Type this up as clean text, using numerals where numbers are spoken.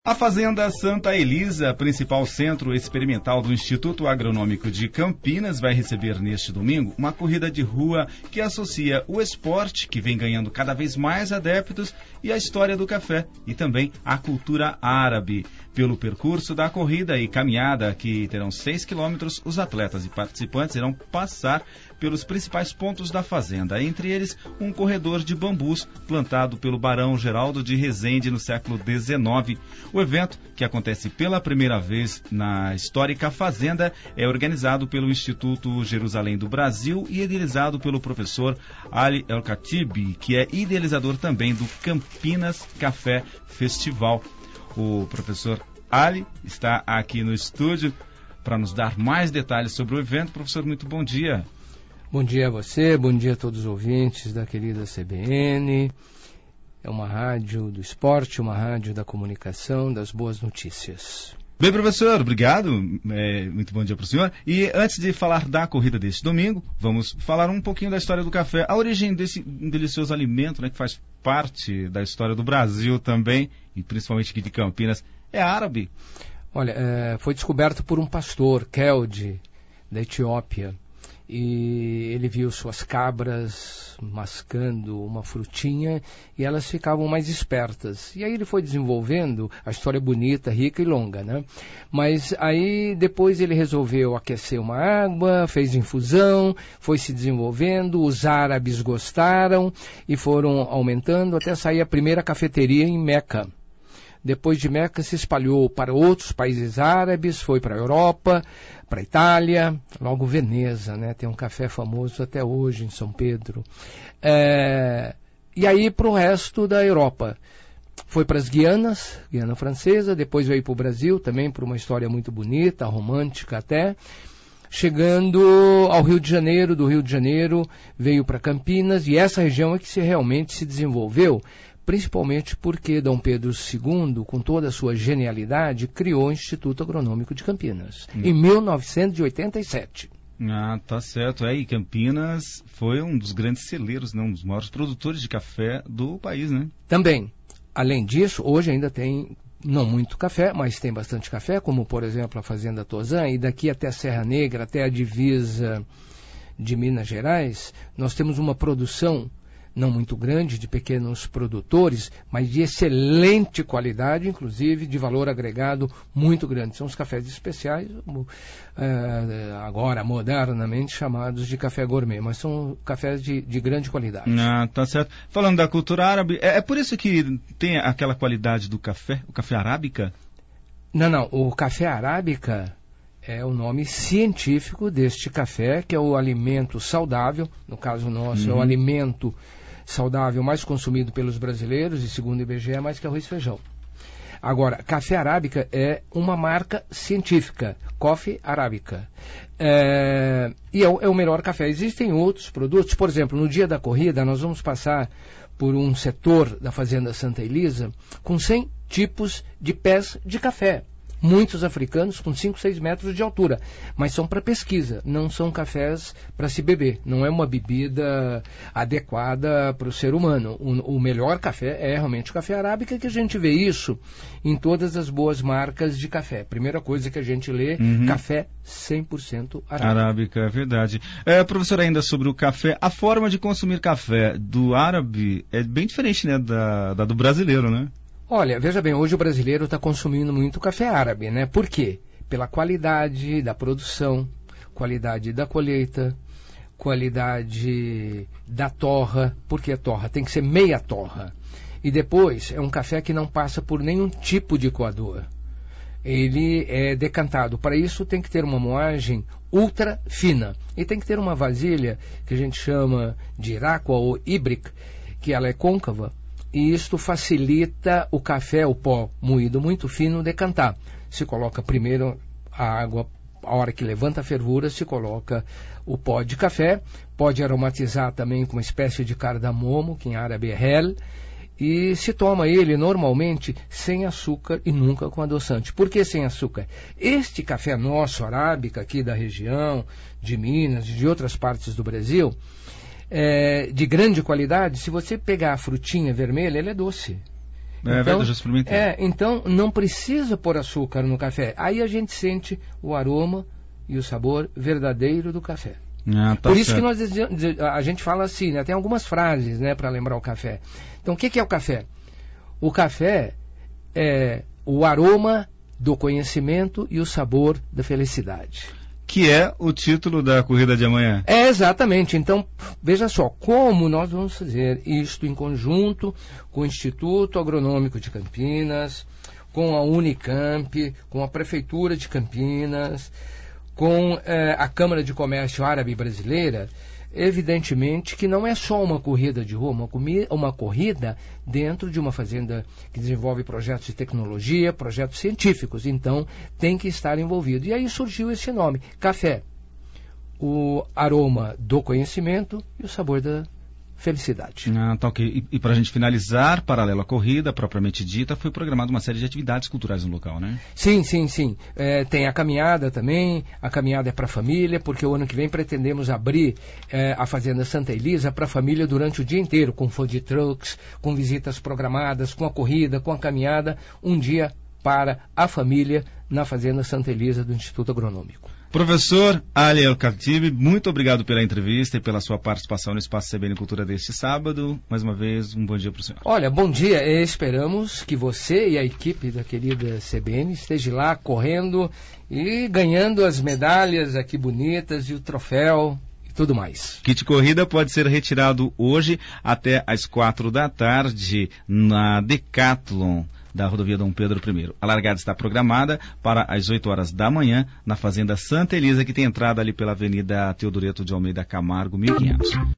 A Fazenda Santa Elisa, principal centro experimental do Instituto Agronômico de Campinas, vai receber neste domingo uma corrida de rua que associa o esporte, que vem ganhando cada vez mais adeptos, e a história do café e também a cultura árabe. Pelo percurso da corrida e caminhada, que terão 6 quilômetros, os atletas e participantes irão passar pelos principais pontos da fazenda, entre eles um corredor de bambus plantado pelo Barão Geraldo de Rezende no século XIX. O evento, que acontece pela primeira vez na histórica fazenda, é organizado pelo Instituto Jerusalém do Brasil e idealizado pelo professor Ali El-Khatib, que é idealizador também do Campinas Café Festival. O professor Ali está aqui no estúdio para nos dar mais detalhes sobre o evento. Professor, muito bom dia. Bom dia a você, bom dia a todos os ouvintes da querida CBN. É uma rádio do esporte, uma rádio da comunicação, das boas notícias. Bem, professor, obrigado. Muito bom dia para o senhor. E antes de falar da corrida deste domingo, vamos falar um pouquinho da história do café. A origem desse delicioso alimento, que faz parte da história do Brasil também, e principalmente aqui de Campinas, é árabe. Olha, foi descoberto por um pastor, Kelde, da Etiópia. E ele viu suas cabras mascando uma frutinha e elas ficavam mais espertas. E aí ele foi desenvolvendo, a história é bonita, rica e longa, né? Mas aí depois ele resolveu aquecer uma água, fez infusão, foi se desenvolvendo, os árabes gostaram e foram aumentando até sair a primeira cafeteria em Meca. Depois de Meca se espalhou para outros países árabes, foi para a Europa, para a Itália, logo Veneza, né? Tem um café famoso até hoje em São Pedro. E aí para o resto da Europa. Foi para as Guianas, Guiana Francesa, depois veio para o Brasil, também por uma história muito bonita, romântica até. Chegando ao Rio de Janeiro, do Rio de Janeiro veio para Campinas, e essa região é que realmente se desenvolveu, principalmente porque Dom Pedro II, com toda a sua genialidade, criou o Instituto Agronômico de Campinas, em 1987. Ah, tá certo. E Campinas foi um dos grandes celeiros, um dos maiores produtores de café do país, né? Também. Além disso, hoje ainda tem, não muito café, mas tem bastante café, como, por exemplo, a Fazenda Tozan, e daqui até a Serra Negra, até a divisa de Minas Gerais, nós temos uma produção não muito grande, de pequenos produtores, mas de excelente qualidade, inclusive de valor agregado muito grande. São os cafés especiais, agora modernamente chamados de café gourmet, mas são cafés de grande qualidade. Ah, tá certo. Falando da cultura árabe, é por isso que tem aquela qualidade do café, o café arábica? Não, o café arábica é o nome científico deste café, que é o alimento saudável, no caso nosso é o alimento saudável mais consumido pelos brasileiros, e segundo o IBGE é mais que arroz e feijão. Agora, café arábica é uma marca científica, Coffee Arábica. E é o melhor café. Existem outros produtos, por exemplo, no dia da corrida nós vamos passar por um setor da Fazenda Santa Elisa com 100 tipos de pés de café. Muitos africanos com 5, 6 metros de altura, mas são para pesquisa, não são cafés para se beber, não é uma bebida adequada para o ser humano. O melhor café é realmente o café arábica, que a gente vê isso em todas as boas marcas de café. Primeira coisa que a gente lê, café 100% arábica. Arábica, é verdade. Professor, ainda sobre o café, a forma de consumir café do árabe é bem diferente, né, da do brasileiro, né? Olha, veja bem, hoje o brasileiro está consumindo muito café árabe, né? Por quê? Pela qualidade da produção, qualidade da colheita, qualidade da torra, porque a torra tem que ser meia torra. E depois é um café que não passa por nenhum tipo de coador. Ele é decantado. Para isso tem que ter uma moagem ultra fina. E tem que ter uma vasilha que a gente chama de iráqua ou íbric, que ela é côncava. E isto facilita o café, o pó moído muito fino, decantar. Se coloca primeiro a água, a hora que levanta a fervura, se coloca o pó de café. Pode aromatizar também com uma espécie de cardamomo, que em árabe é hel. E se toma ele normalmente sem açúcar e nunca com adoçante. Por que sem açúcar? Este café nosso, arábica, aqui da região, de Minas e de outras partes do Brasil, de grande qualidade, se você pegar a frutinha vermelha, ela é doce. Verdade, já experimentei. Então não precisa pôr açúcar no café. Aí a gente sente o aroma e o sabor verdadeiro do café. Por isso que a gente fala assim, né? Tem algumas frases, né, para lembrar o café. Então, o que é o café? O café é o aroma do conhecimento e o sabor da felicidade. Que é o título da corrida de amanhã. Exatamente. Então, veja só, como nós vamos fazer isto em conjunto com o Instituto Agronômico de Campinas, com a Unicamp, com a Prefeitura de Campinas, com a Câmara de Comércio Árabe Brasileira. Evidentemente que não é só uma corrida de rua, uma corrida dentro de uma fazenda que desenvolve projetos de tecnologia, projetos científicos. Então, tem que estar envolvido. E aí surgiu esse nome, café. O aroma do conhecimento e o sabor da felicidade. Tá ok. E para a gente finalizar, paralelo à corrida, propriamente dita, foi programada uma série de atividades culturais no local, né? Sim. Tem a caminhada também. A caminhada é para a família, porque o ano que vem pretendemos abrir a Fazenda Santa Elisa para a família durante o dia inteiro, com food trucks, com visitas programadas, com a corrida, com a caminhada, um dia para a família na Fazenda Santa Elisa do Instituto Agronômico. Professor Ali El-Khatib, muito obrigado pela entrevista e pela sua participação no Espaço CBN Cultura deste sábado. Mais uma vez, um bom dia para o senhor. Olha, bom dia. Esperamos que você e a equipe da querida CBN estejam lá correndo e ganhando as medalhas aqui bonitas e o troféu e tudo mais. Kit Corrida pode ser retirado hoje até às 16h na Decathlon da rodovia Dom Pedro I. A largada está programada para as 8h da manhã na Fazenda Santa Elisa, que tem entrada ali pela Avenida Teodoreto de Almeida Camargo, 1500.